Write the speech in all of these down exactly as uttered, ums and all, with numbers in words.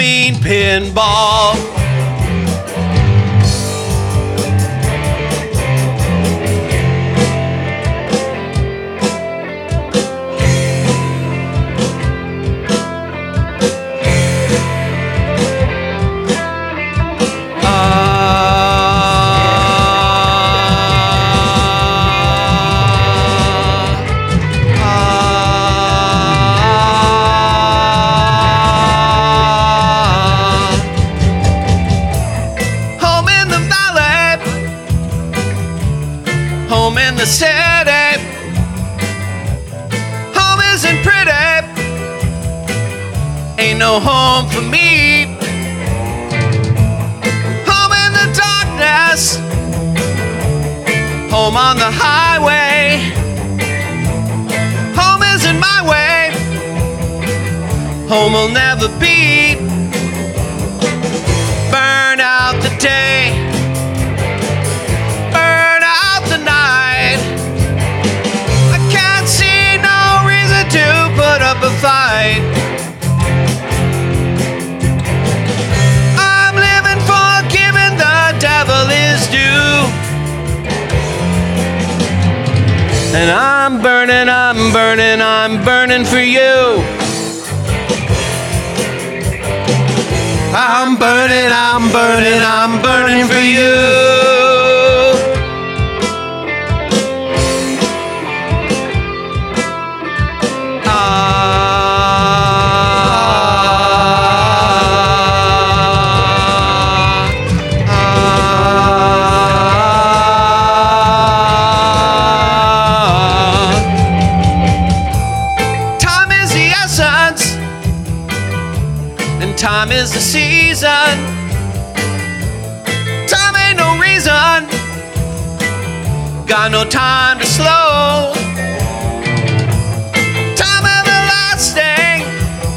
mean pinball. Home in the city, home isn't pretty, ain't no home for me. Home in the darkness, home on the highway. Home isn't my way, home will never be. Burn out the day, a fight. I'm living for giving the devil his due. And I'm burning, I'm burning, I'm burning for you. I'm burning, I'm burning, I'm burning for you. Time is the season. Time ain't no reason. Got no time to slow. Time everlasting.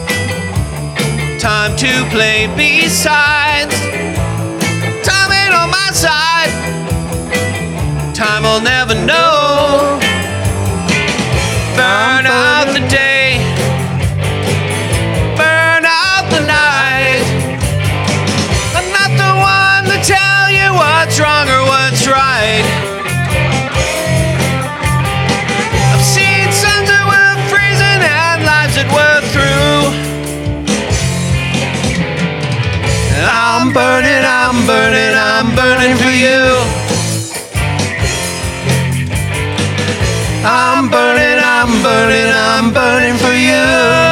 Time to play B-sides. Time ain't on my side. Time will never know. Burn out the day. What's wrong or what's right? I've seen suns that were freezing and lives that were through. And I'm burning, I'm burning, I'm burning for you. I'm burning, I'm burning, I'm burning for you.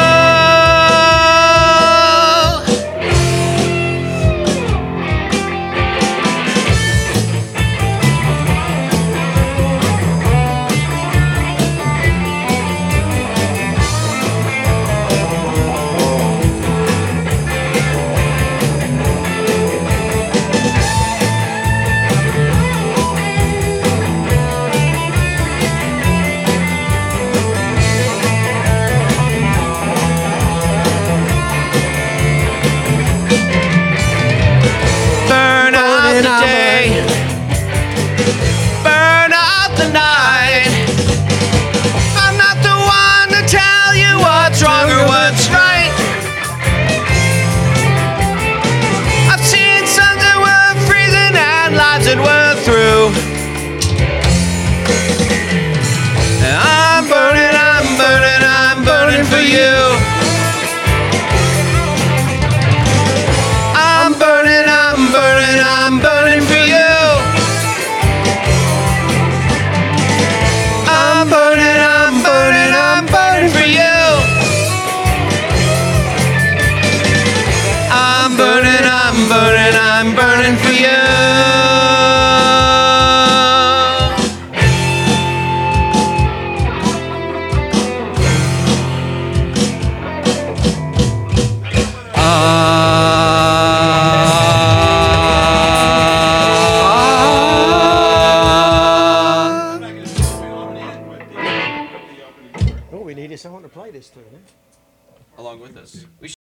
That we're through. I'm burning, I'm burning, I'm burning for you. I'm burning, I'm burning, I'm burning for you. I'm burning, I'm burning, I'm burning for you. I'm burning, I'm burning, I'm burning for you. What we need is someone to play this to, huh? Along with us. We